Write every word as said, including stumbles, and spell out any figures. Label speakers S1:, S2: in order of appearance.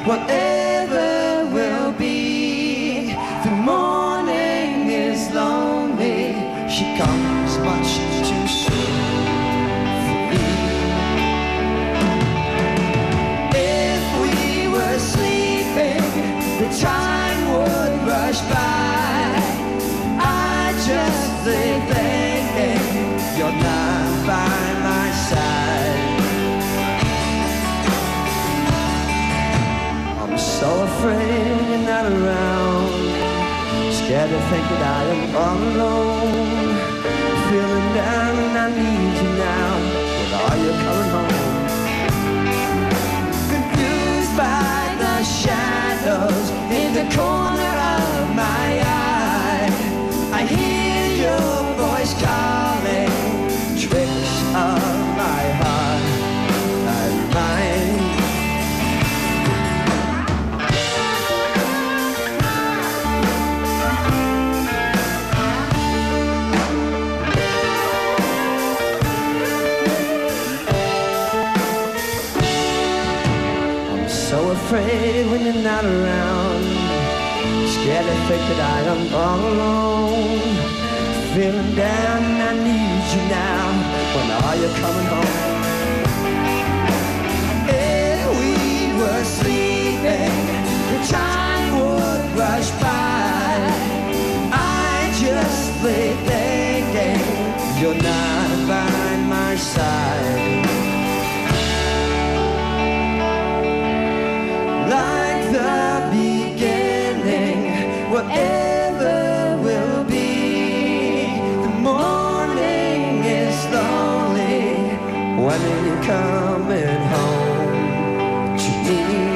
S1: whatever will be. The morning is lonely, she comes much too soon for me. If we were sleeping, the time would rush by. I just lay thinking you're not by my side. I'm so afraid you're not around, scared to think that I am all alone, feeling down and I need you now. When are you coming home? Confused by the shadows in the corner of my eye, I hear your voice calling, tricks of my heart and mind. So afraid when you're not around, scared to think that I am all alone, feeling down and I need you now. When are you coming home? If we were sleeping, the time would rush by. I just lay thinking you're not by my side. Like the beginning, whatever will be. The morning is lonely, when are you coming home to me?